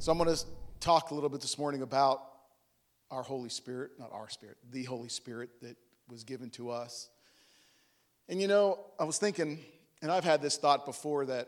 So I'm going to talk a little bit this morning about our Holy Spirit, not our spirit, the Holy Spirit that was given to us. And I was thinking, and I've had this thought before, that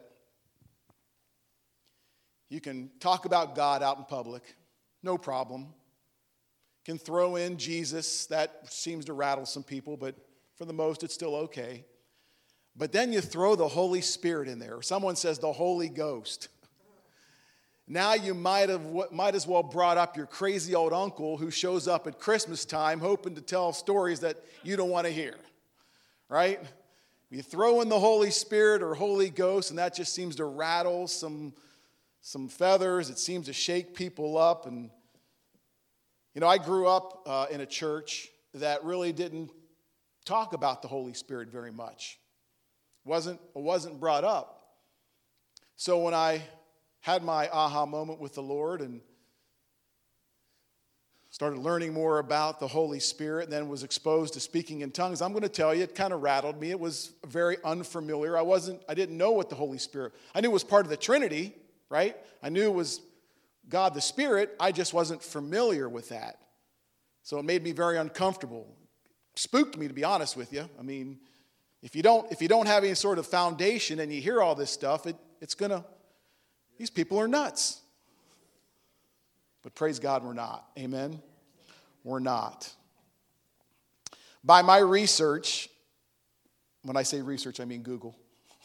you can talk about God out in public, no problem. Can throw in Jesus, that seems to rattle some people, but for the most, it's still okay. But then you throw the Holy Spirit in there, or someone says the Holy Ghost. Now you might as well brought up your crazy old uncle who shows up at Christmas time hoping to tell stories that you don't want to hear, right? You throw in the Holy Spirit or Holy Ghost, and that just seems to rattle some feathers. It seems to shake people up. And I grew up in a church that really didn't talk about the Holy Spirit very much. It wasn't brought up. So when I had my aha moment with the Lord and started learning more about the Holy Spirit, and then was exposed to speaking in tongues, I'm going to tell you, it kind of rattled me. It was very unfamiliar. I didn't know what the Holy Spirit, I knew it was part of the Trinity, right? I knew it was God the Spirit. I just wasn't familiar with that. So it made me very uncomfortable. Spooked me, to be honest with you. I mean, if you don't have any sort of foundation and you hear all this stuff, these people are nuts. But praise God, we're not. Amen? We're not. By my research, when I say research, I mean Google.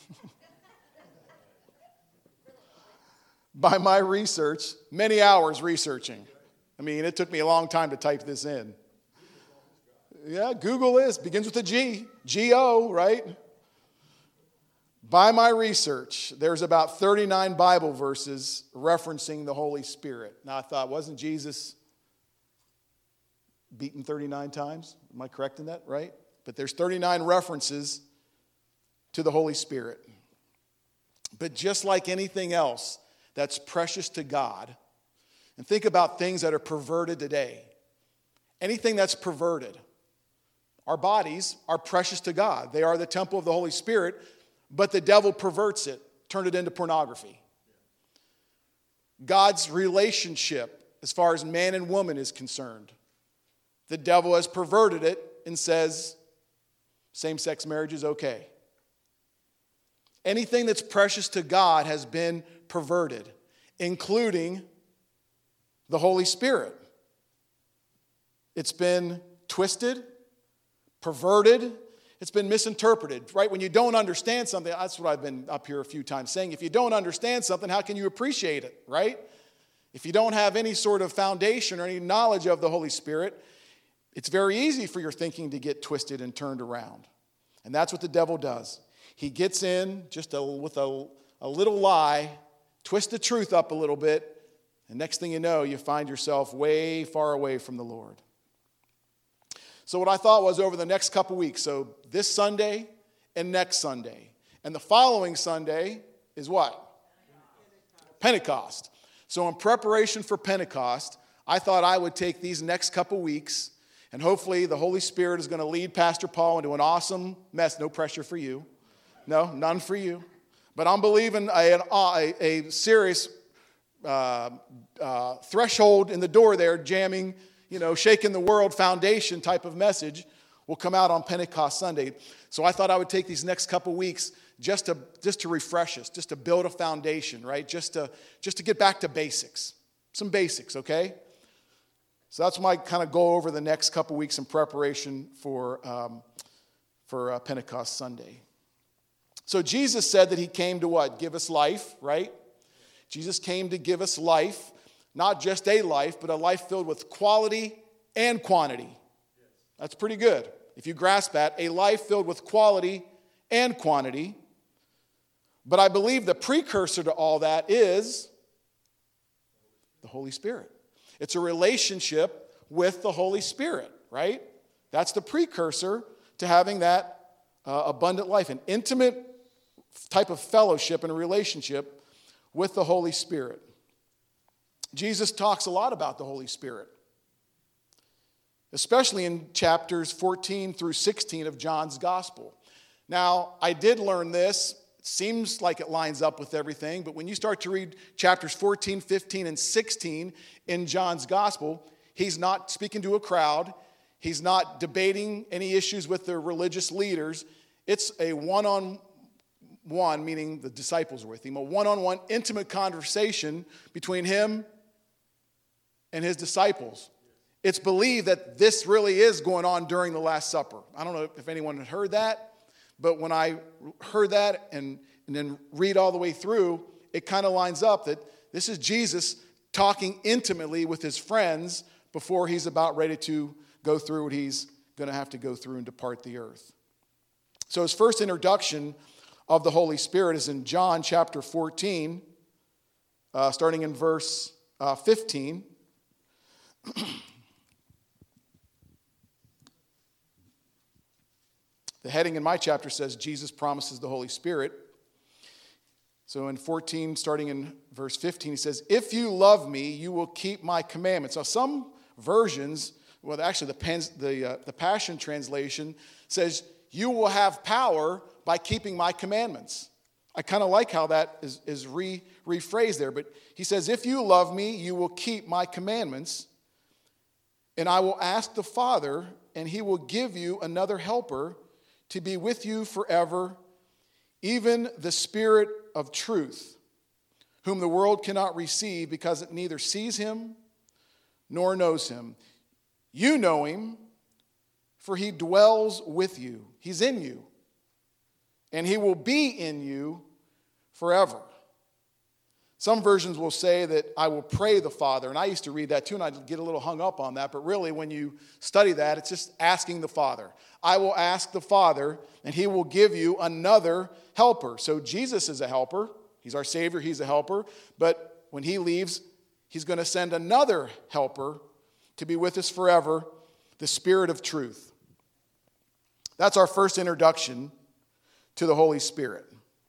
By my research, many hours researching. I mean, it took me a long time to type this in. Yeah, Google begins with a G. G-O, right? By my research, there's about 39 Bible verses referencing the Holy Spirit. Now I thought, wasn't Jesus beaten 39 times? Am I correct in that, right? But there's 39 references to the Holy Spirit. But just like anything else that's precious to God, and think about things that are perverted today. Anything that's perverted. Our bodies are precious to God. They are the temple of the Holy Spirit, but the devil perverts it, turned it into pornography. God's relationship, as far as man and woman is concerned, the devil has perverted it and says same-sex marriage is okay. Anything that's precious to God has been perverted, including the Holy Spirit. It's been twisted, perverted, it's been misinterpreted, right? When you don't understand something, that's what I've been up here a few times saying. If you don't understand something, how can you appreciate it, right? If you don't have any sort of foundation or any knowledge of the Holy Spirit, it's very easy for your thinking to get twisted and turned around. And that's what the devil does. He gets in just with a little lie, twist the truth up a little bit, and next thing you know, you find yourself way far away from the Lord. So what I thought was over the next couple weeks, so this Sunday and next Sunday, and the following Sunday is what? Pentecost. So in preparation for Pentecost, I thought I would take these next couple weeks, and hopefully the Holy Spirit is going to lead Pastor Paul into an awesome mess. No pressure for you. No, none for you. But I'm believing a serious threshold in the door there, jamming, shaking the world foundation type of message will come out on Pentecost Sunday. So I thought I would take these next couple weeks just to refresh us, just to build a foundation, right? Just to get back to basics. Some basics, okay? So that's my kind of go over the next couple weeks in preparation for Pentecost Sunday. So Jesus said that he came to what? Give us life, right? Jesus came to give us life. Not just a life, but a life filled with quality and quantity. That's pretty good. If you grasp that, a life filled with quality and quantity. But I believe the precursor to all that is the Holy Spirit. It's a relationship with the Holy Spirit, right? That's the precursor to having that abundant life, an intimate type of fellowship and a relationship with the Holy Spirit. Jesus talks a lot about the Holy Spirit, especially in chapters 14 through 16 of John's Gospel. Now, I did learn this. seems like it lines up with everything, but when you start to read chapters 14, 15, and 16 in John's gospel, he's not speaking to a crowd. He's not debating any issues with the religious leaders. It's a one-on-one, meaning the disciples are with him, a one-on-one intimate conversation between him and his disciples. It's believed that this really is going on during the Last Supper. I don't know if anyone had heard that, but when I heard that and then read all the way through, it kind of lines up that this is Jesus talking intimately with his friends before he's about ready to go through what he's going to have to go through and depart the earth. So his first introduction of the Holy Spirit is in John chapter 14, starting in verse 15. The heading in my chapter says, Jesus promises the Holy Spirit. So in 14, starting in verse 15, he says, if you love me, you will keep my commandments. Now some versions, well actually the Passion Translation says, you will have power by keeping my commandments. I kind of like how that is rephrased there. But he says, if you love me, you will keep my commandments. And I will ask the Father, and he will give you another helper to be with you forever, even the Spirit of truth, whom the world cannot receive because it neither sees him nor knows him. You know him, for he dwells with you. He's in you, and he will be in you forever. Some versions will say that I will pray the Father, and I used to read that too, and I'd get a little hung up on that, but really when you study that, it's just asking the Father. I will ask the Father, and he will give you another helper. So Jesus is a helper. He's our Savior. He's a helper. But when he leaves, he's going to send another helper to be with us forever, the Spirit of truth. That's our first introduction to the Holy Spirit.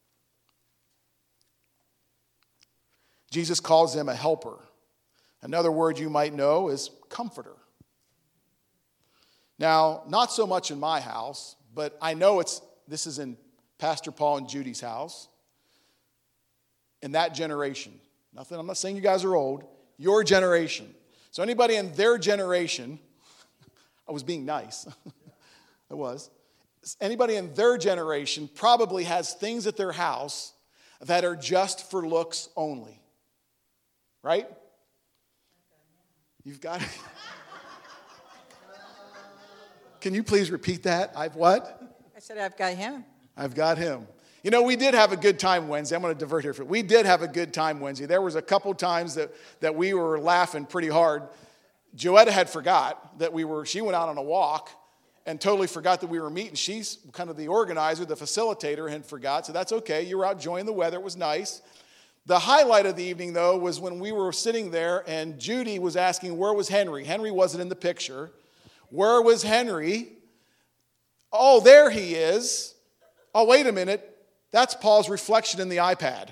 Jesus calls him a helper. Another word you might know is comforter. Now, not so much in my house, but I know this is in Pastor Paul and Judy's house. In that generation. I'm not saying you guys are old. Your generation. So anybody in their generation, I was being nice. I was. Anybody in their generation probably has things at their house that are just for looks only. Right? You've got it. Can you please repeat that? I've what? I said I've got him. I've got him. You know, we did have a good time Wednesday. I'm going to divert here. We did have a good time Wednesday. There was a couple times that we were laughing pretty hard. Joetta had forgot that she went out on a walk and totally forgot that we were meeting. She's kind of the organizer, the facilitator, and forgot. So that's okay. You were out enjoying the weather. It was nice. The highlight of the evening, though, was when we were sitting there and Judy was asking, where was Henry? Henry wasn't in the picture. Where was Henry? Oh, there he is. Oh, wait a minute. That's Paul's reflection in the iPad.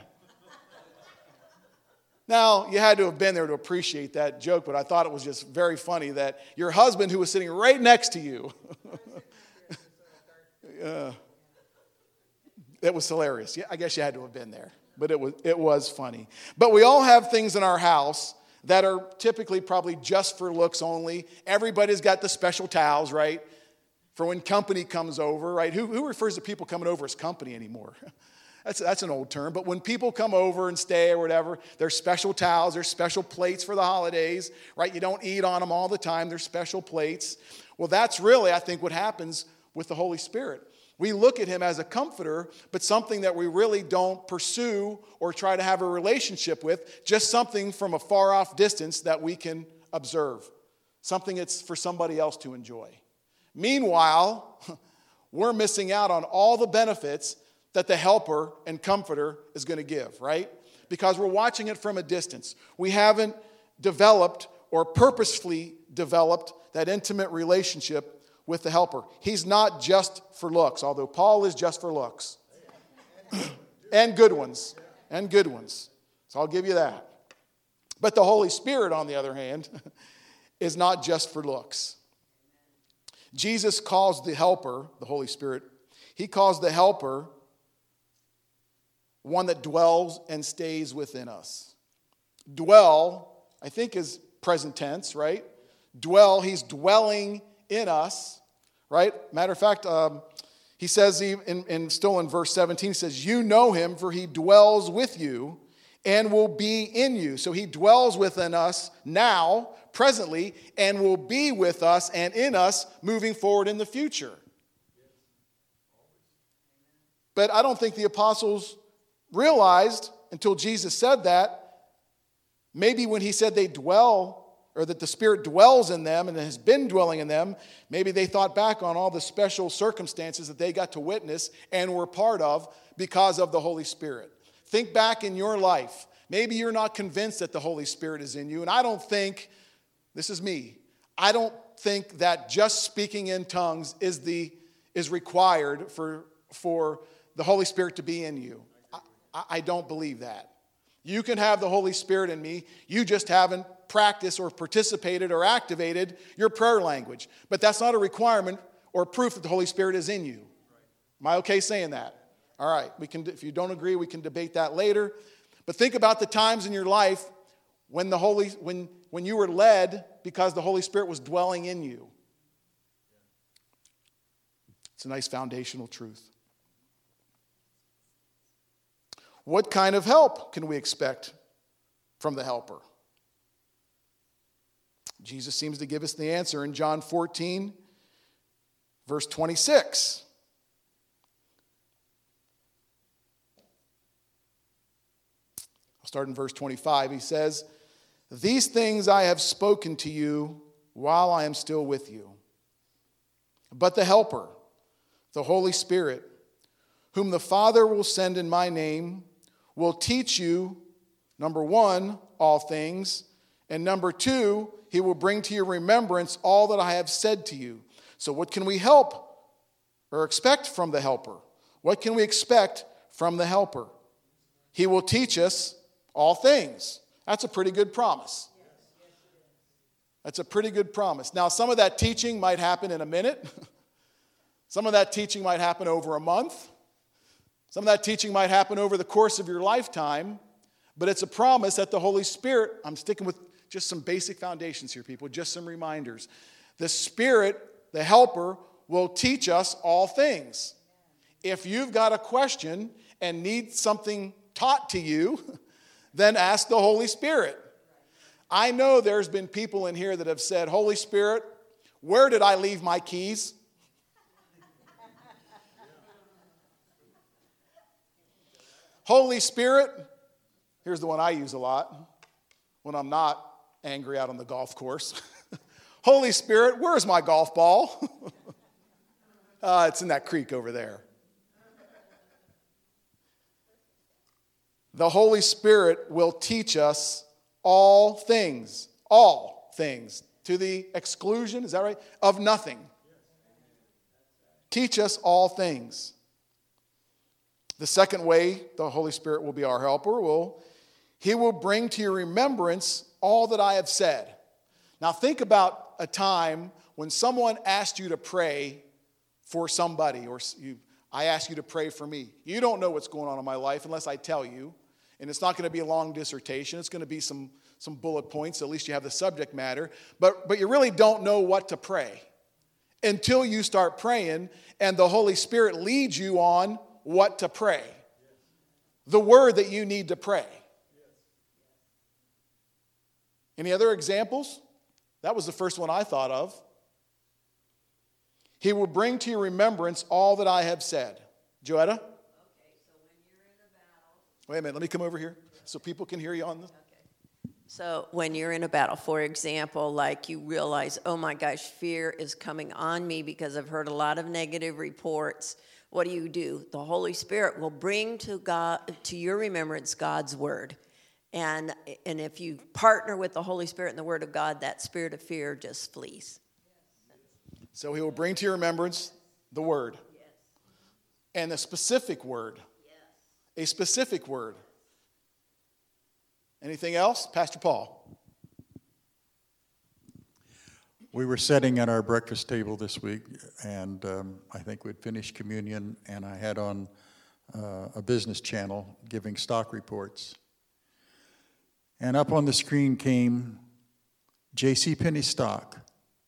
Now, you had to have been there to appreciate that joke, but I thought it was just very funny that your husband, who was sitting right next to you, it was hilarious. Yeah, I guess you had to have been there. But it was funny. But we all have things in our house that are typically probably just for looks only. Everybody's got the special towels, right? For when company comes over, right? Who refers to people coming over as company anymore? That's an old term. But when people come over and stay or whatever, there's special towels, there's special plates for the holidays, right? You don't eat on them all the time. There's special plates. Well, that's really, I think, what happens with the Holy Spirit. We look at him as a comforter, but something that we really don't pursue or try to have a relationship with, just something from a far off distance that we can observe, something that's for somebody else to enjoy. Meanwhile, we're missing out on all the benefits that the helper and comforter is going to give, right? Because we're watching it from a distance. We haven't developed or purposefully developed that intimate relationship with the helper. He's not just for looks, although Paul is just for looks. And good ones. And good ones. So I'll give you that. But the Holy Spirit, on the other hand, is not just for looks. Jesus calls the helper, the Holy Spirit, he calls the helper one that dwells and stays within us. Dwell, I think, is present tense, right? Dwell, he's dwelling in us, right? Matter of fact, he says, still in verse 17, he says, you know him, for he dwells with you and will be in you. So he dwells within us now, presently, and will be with us and in us moving forward in the future. But I don't think the apostles realized until Jesus said that, maybe when he said they dwell, or that the Spirit dwells in them and has been dwelling in them, maybe they thought back on all the special circumstances that they got to witness and were part of because of the Holy Spirit. Think back in your life. Maybe you're not convinced that the Holy Spirit is in you, and I don't think, this is me, I don't think that just speaking in tongues is required for the Holy Spirit to be in you. I don't believe that. You can have the Holy Spirit in me. You just haven't practiced or participated or activated your prayer language. But that's not a requirement or proof that the Holy Spirit is in you. Am I okay saying that? All right. If you don't agree, we can debate that later. But think about the times in your life when when you were led because the Holy Spirit was dwelling in you. It's a nice foundational truth. What kind of help can we expect from the helper? Jesus seems to give us the answer in John 14, verse 26. I'll start in verse 25. He says, these things I have spoken to you while I am still with you. But the helper, the Holy Spirit, whom the Father will send in my name, will teach you, number one, all things, and number two, he will bring to your remembrance all that I have said to you. So what can we help or expect from the helper? What can we expect from the helper? He will teach us all things. That's a pretty good promise. That's a pretty good promise. Now, some of that teaching might happen in a minute. Some of that teaching might happen over a month. Some of that teaching might happen over the course of your lifetime, but it's a promise that the Holy Spirit, I'm sticking with just some basic foundations here, people, just some reminders. The Spirit, the helper, will teach us all things. If you've got a question and need something taught to you, then ask the Holy Spirit. I know there's been people in here that have said, Holy Spirit, where did I leave my keys? Holy Spirit, here's the one I use a lot when I'm not angry out on the golf course. Holy Spirit, where's my golf ball? It's in that creek over there. The Holy Spirit will teach us all things, to the exclusion, is that right? Of nothing. Teach us all things. The second way the Holy Spirit will be our helper, he will bring to your remembrance all that I have said. Now think about a time when someone asked you to pray for somebody, or I ask you to pray for me. You don't know what's going on in my life unless I tell you, and it's not going to be a long dissertation. It's going to be some bullet points. At least you have the subject matter, but you really don't know what to pray until you start praying, and the Holy Spirit leads you on what to pray, the word that you need to pray. Any other examples? That was the first one I thought of. He will bring to your remembrance all that I have said. Joetta? Okay, so when you're in a battle. Wait a minute, let me come over here so people can hear you on this. Okay. So when you're in a battle, for example, like you realize, oh my gosh, fear is coming on me because I've heard a lot of negative reports. What do? The Holy Spirit will bring to your remembrance God's word. And if you partner with the Holy Spirit and the word of God, that spirit of fear just flees. So he will bring to your remembrance the word. Yes. And a specific word. Yes. A specific word. Anything else? Pastor Paul. We were sitting at our breakfast table this week, and I think we'd finished communion, and I had on a business channel giving stock reports. And up on the screen came JCPenney stock,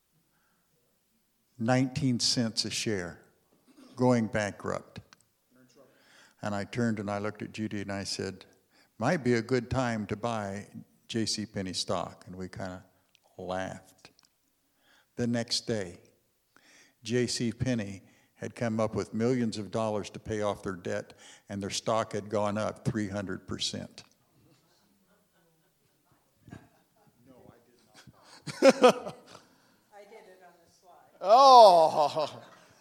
19 cents a share, going bankrupt. And I turned and I looked at Judy and I said, might be a good time to buy JCPenney stock. And we kind of laughed. The next day, JCPenney had come up with millions of dollars to pay off their debt, and their stock had gone up 300%. I did it on the slide. Oh.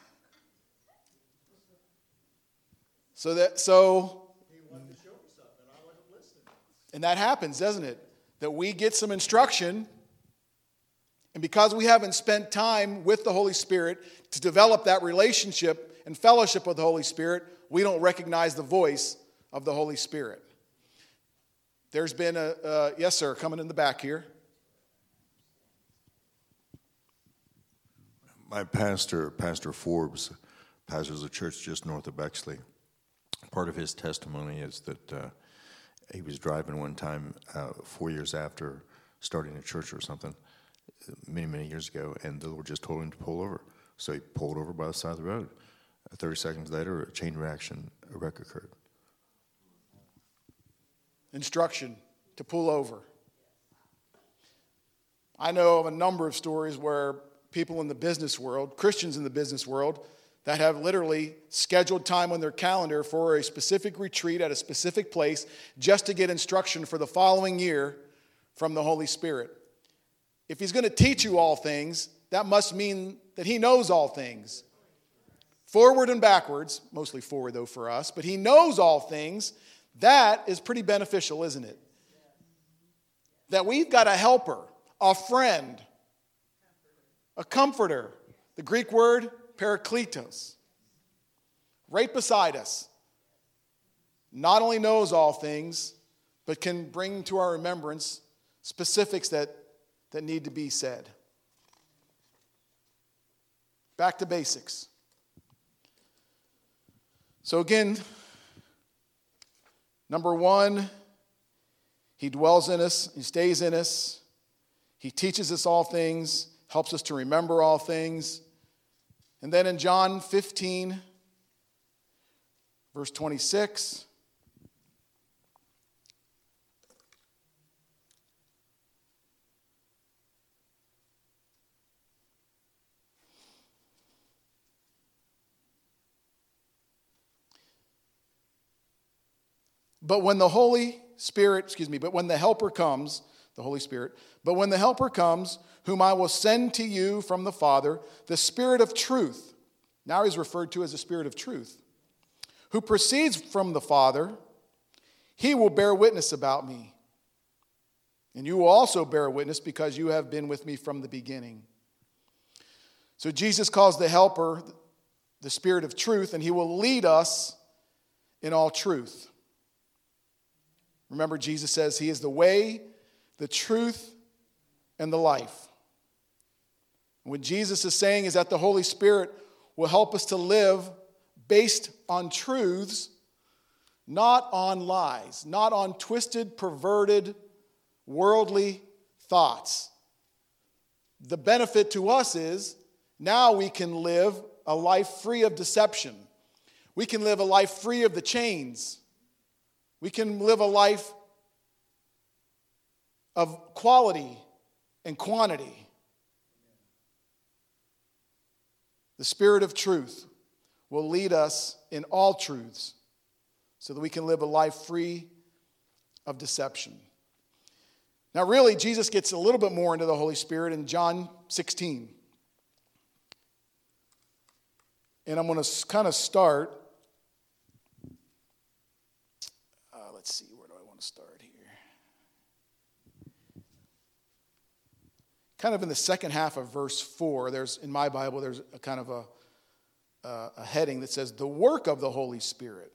And that happens, doesn't it? That we get some instruction, and because we haven't spent time with the Holy Spirit to develop that relationship and fellowship with the Holy Spirit, we don't recognize the voice of the Holy Spirit. There's been yes, sir, coming in the back here. My pastor, Pastor Forbes, pastors a church just north of Bexley. Part of his testimony is that he was driving one time 4 years after starting a church or something, many years ago, and the Lord just told him to pull over. So he pulled over by the side of the road. 30 seconds later, a chain reaction, a wreck occurred. Instruction to pull over. I know of a number of stories where people in the business world, Christians in the business world, that have literally scheduled time on their calendar for a specific retreat at a specific place just to get instruction for the following year from the Holy Spirit. If he's going to teach you all things, that must mean that he knows all things. Forward and backwards, mostly forward though for us, but he knows all things. That is pretty beneficial, isn't it? That we've got a helper, a friend, a comforter. The Greek word, parakletos, right beside us. Not only knows all things, but can bring to our remembrance specifics that need to be said. Back to basics. So again, number one, he dwells in us, he stays in us, he teaches us all things, helps us to remember all things. And then in John 15, verse 26, but when the Helper comes, the Holy Spirit, but when the Helper comes, whom I will send to you from the Father, the Spirit of truth, now he's referred to as the Spirit of truth, who proceeds from the Father, he will bear witness about me. And you will also bear witness because you have been with me from the beginning. So Jesus calls the Helper the Spirit of truth, and he will lead us in all truth. Remember, Jesus says he is the way, the truth, and the life. What Jesus is saying is that the Holy Spirit will help us to live based on truths, not on lies, not on twisted, perverted, worldly thoughts. The benefit to us is now we can live a life free of deception. We can live a life free of the chains. We can live a life of quality and quantity. The Spirit of truth will lead us in all truths so that we can live a life free of deception. Now, really, Jesus gets a little bit more into the Holy Spirit in John 16. And I'm going to kind of start. Let's see, where do I want to start here? Kind of in the second half of verse 4, in my Bible, there's a kind of a heading that says, the work of the Holy Spirit.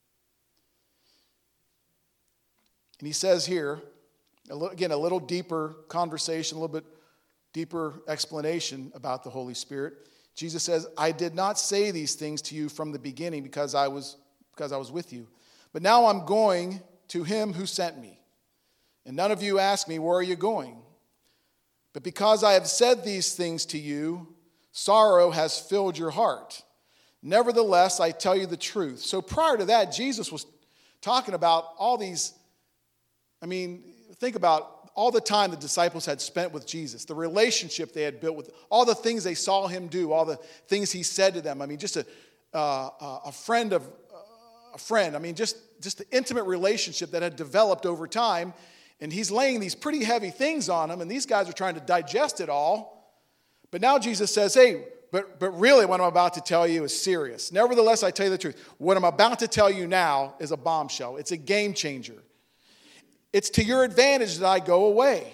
And he says here, again, a little deeper conversation, a little bit deeper explanation about the Holy Spirit. Jesus says, I did not say these things to you from the beginning because because I was with you. But now I'm going to him who sent me. And none of you ask me, where are you going? But because I have said these things to you, sorrow has filled your heart. Nevertheless, I tell you the truth. So prior to that, Jesus was talking about all these, think about all the time the disciples had spent with Jesus, the relationship they had built with, all the things they saw him do, all the things he said to them. Just a friend of a friend. Just the intimate relationship that had developed over time. And he's laying these pretty heavy things on them, and these guys are trying to digest it all. But now Jesus says, hey, but really what I'm about to tell you is serious. Nevertheless, I tell you the truth. What I'm about to tell you now is a bombshell. It's a game changer. It's to your advantage that I go away.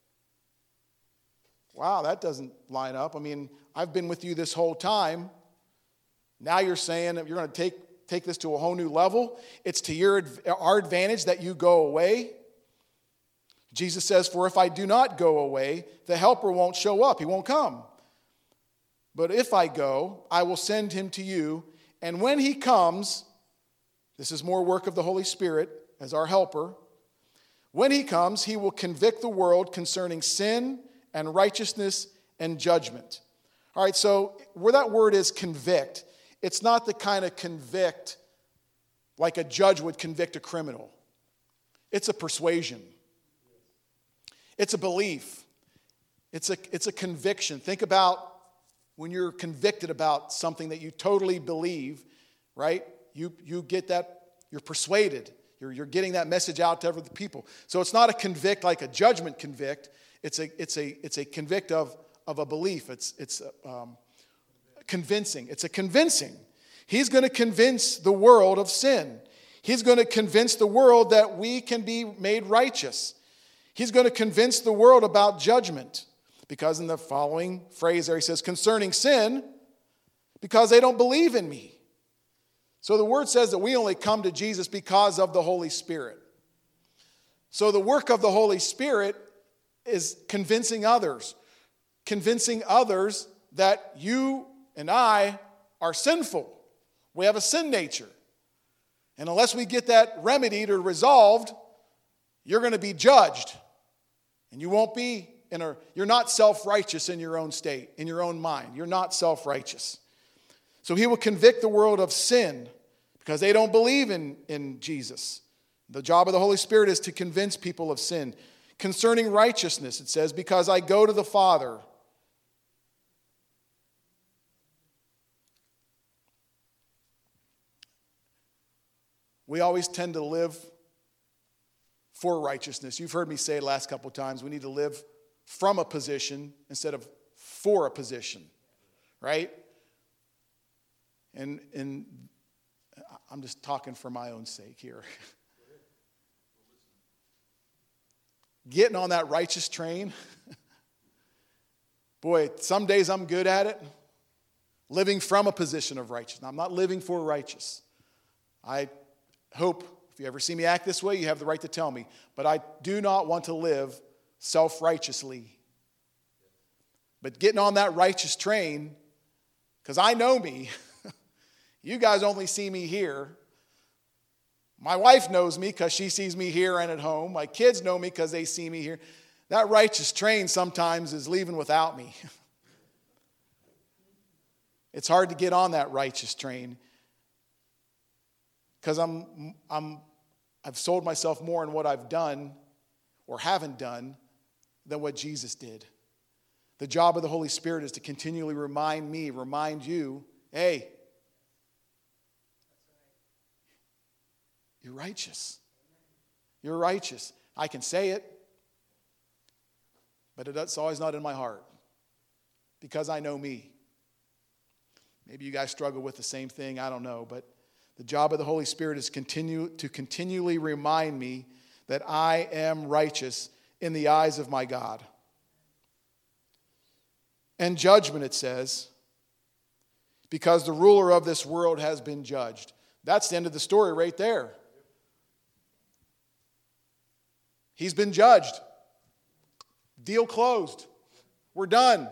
Wow, that doesn't line up. I've been with you this whole time. Now you're saying that you're going to take this to a whole new level. It's to our advantage that you go away. Jesus says, for if I do not go away, the helper won't show up. He won't come. But if I go, I will send him to you. And when he comes, this is more work of the Holy Spirit as our helper. When he comes, he will convict the world concerning sin and righteousness and judgment. All right, so where that word is convict, it's not the kind of convict like a judge would convict a criminal. It's a persuasion. It's a belief. It's a conviction. Think about when you're convicted about something that you totally believe, right? You get that, you're persuaded. You're getting that message out to other people. So it's not a convict like a judgment convict. It's a convict of a belief. It's convincing. It's a convincing. He's going to convince the world of sin. He's going to convince the world that we can be made righteous. He's going to convince the world about judgment. Because in the following phrase there he says, concerning sin, because they don't believe in me. So the word says that we only come to Jesus because of the Holy Spirit. So the work of the Holy Spirit is convincing others that you and I are sinful. We have a sin nature. And unless we get that remedied or resolved, you're going to be judged. And you're not self-righteous in your own state, in your own mind. You're not self-righteous. So he will convict the world of sin because they don't believe in Jesus. The job of the Holy Spirit is to convince people of sin. Concerning righteousness, it says, because I go to the Father. We always tend to live for righteousness. You've heard me say it last couple of times. We need to live from a position instead of for a position, right? And I'm just talking for my own sake here. Getting on that righteous train. Boy, some days I'm good at it. Living from a position of righteousness. I'm not living for righteous. I hope if you ever see me act this way, you have the right to tell me. But I do not want to live self-righteously. But getting on that righteous train, because I know me. You guys only see me here. My wife knows me because she sees me here and at home. My kids know me because they see me here. That righteous train sometimes is leaving without me. It's hard to get on that righteous train because I've sold myself more in what I've done or haven't done than what Jesus did. The job of the Holy Spirit is to continually remind you, hey, you're righteous. You're righteous. I can say it, but it's always not in my heart because I know me. Maybe you guys struggle with the same thing. I don't know, but the job of the Holy Spirit is to continually remind me that I am righteous in the eyes of my God. And judgment, it says, because the ruler of this world has been judged. That's the end of the story right there. He's been judged. Deal closed. We're done.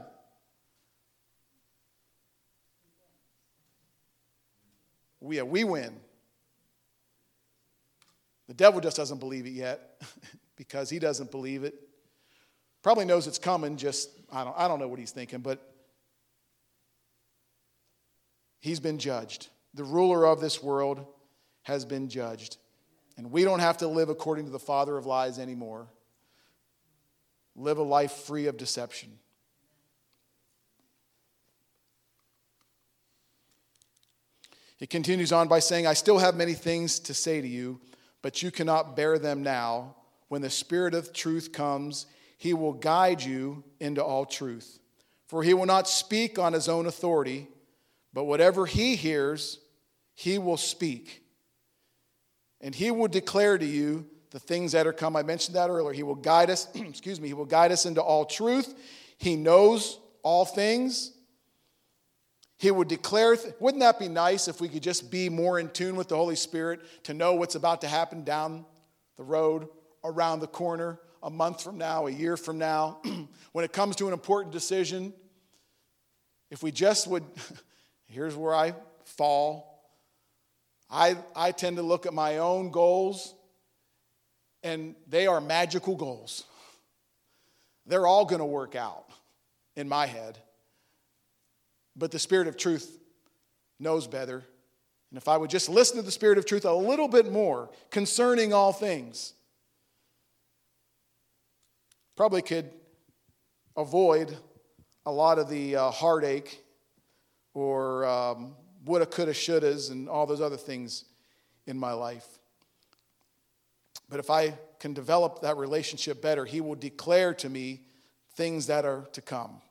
We win. The devil just doesn't believe it yet because he doesn't believe it. Probably knows it's coming, just, I don't know what he's thinking, but he's been judged. The ruler of this world has been judged. And we don't have to live according to the father of lies anymore. Live a life free of deception. He continues on by saying, I still have many things to say to you, but you cannot bear them now. When the Spirit of truth comes, he will guide you into all truth. For he will not speak on his own authority, but whatever he hears, he will speak. And he will declare to you the things that are come. I mentioned that earlier. He will guide us, he will guide us into all truth. He knows all things. He would declare, wouldn't that be nice if we could just be more in tune with the Holy Spirit to know what's about to happen down the road, around the corner, a month from now, a year from now, when it comes to an important decision? If we just would, here's where I fall. I tend to look at my own goals, and they are magical goals. They're all going to work out in my head. But the Spirit of truth knows better. And if I would just listen to the Spirit of truth a little bit more concerning all things, probably could avoid a lot of the heartache or woulda, coulda, shouldas and all those other things in my life. But if I can develop that relationship better, he will declare to me things that are to come.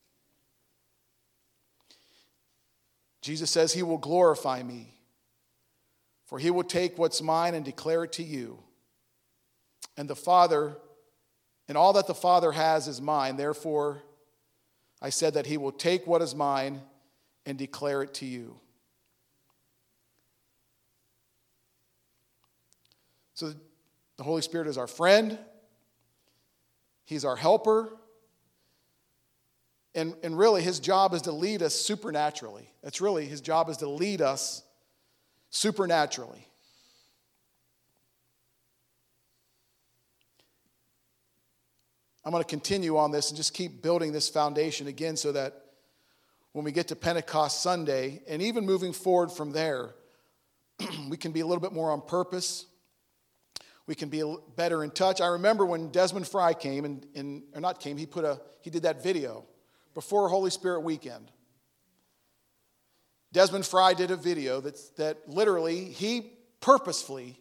Jesus says he will glorify me, for he will take what's mine and declare it to you. And the Father, and all that the Father has is mine. Therefore, I said that he will take what is mine and declare it to you. So the Holy Spirit is our friend. He's our helper. And really, his job is to lead us supernaturally. That's really his job, is to lead us supernaturally. I'm going to continue on this and just keep building this foundation again so that when we get to Pentecost Sunday, and even moving forward from there, we can be a little bit more on purpose. We can be better in touch. I remember when Desmond Fry came, he did that video before Holy Spirit weekend. Desmond Fry did a video that literally, he purposefully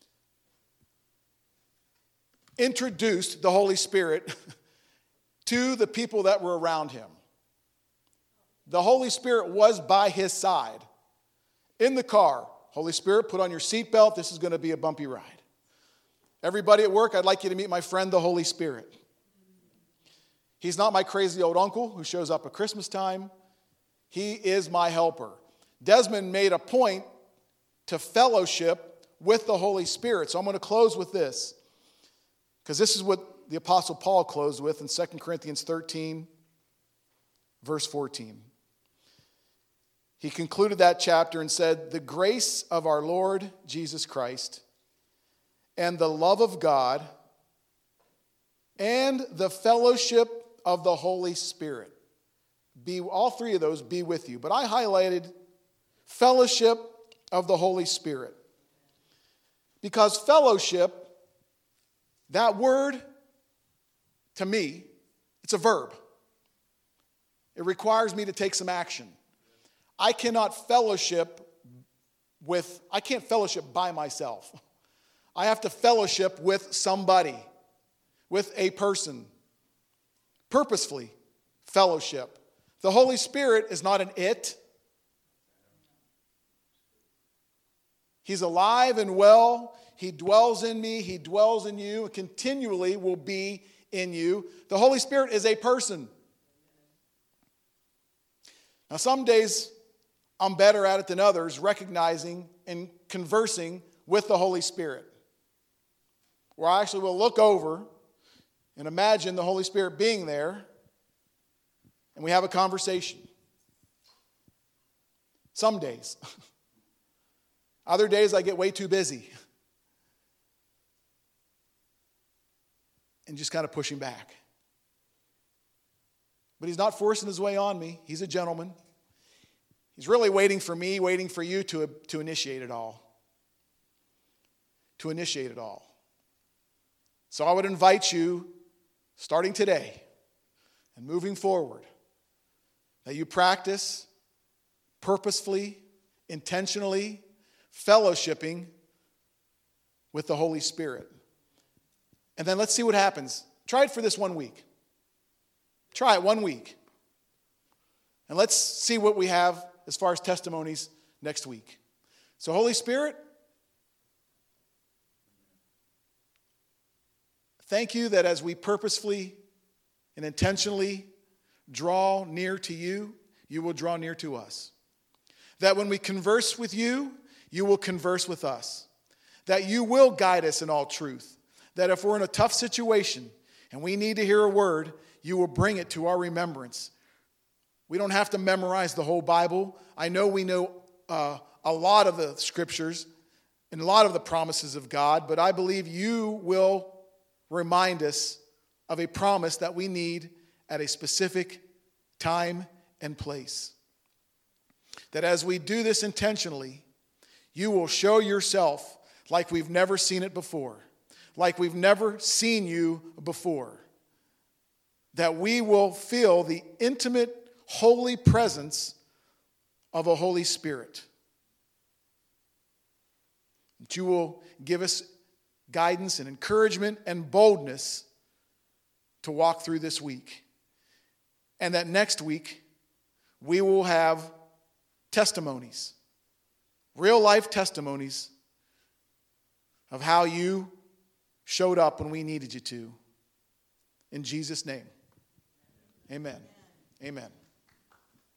introduced the Holy Spirit to the people that were around him. The Holy Spirit was by his side in the car. Holy Spirit, put on your seatbelt. This is going to be a bumpy ride. Everybody at work, I'd like you to meet my friend, the Holy Spirit. He's not my crazy old uncle who shows up at Christmas time. He is my helper. Desmond made a point to fellowship with the Holy Spirit. So I'm going to close with this, because this is what the Apostle Paul closed with in 2 Corinthians 13, verse 14. He concluded that chapter and said, "The grace of our Lord Jesus Christ and the love of God and the fellowship of the Holy Spirit." All three of those be with you. But I highlighted fellowship of the Holy Spirit. Because fellowship, that word, to me, it's a verb. It requires me to take some action. I can't fellowship by myself. I have to fellowship with somebody, with a person. Purposefully fellowship. The Holy Spirit is not an it. He's alive and well. He dwells in me. He dwells in you. And continually will be in you. The Holy Spirit is a person. Now, some days I'm better at it than others, recognizing and conversing with the Holy Spirit. Where I actually will look over and imagine the Holy Spirit being there, and we have a conversation. Some days. Other days I get way too busy. and just kind of pushing back. But he's not forcing his way on me. He's a gentleman. He's really waiting for me, waiting for you to initiate it all. To initiate it all. So I would invite you, starting today and moving forward, that you practice purposefully, intentionally, fellowshipping with the Holy Spirit. And then let's see what happens. Try it for this 1 week. Try it 1 week. And let's see what we have as far as testimonies next week. So, Holy Spirit, thank you that as we purposefully and intentionally draw near to you, you will draw near to us. That when we converse with you, you will converse with us. That you will guide us in all truth. That if we're in a tough situation and we need to hear a word, you will bring it to our remembrance. We don't have to memorize the whole Bible. I know we know a lot of the scriptures and a lot of the promises of God, but I believe you will remind us of a promise that we need at a specific time and place. That as we do this intentionally, you will show yourself like we've never seen it before, like we've never seen you before. That we will feel the intimate, holy presence of a Holy Spirit. That you will give us guidance and encouragement and boldness to walk through this week. And that next week, we will have testimonies, real life testimonies of how you showed up when we needed you to. In Jesus' name, amen. Amen.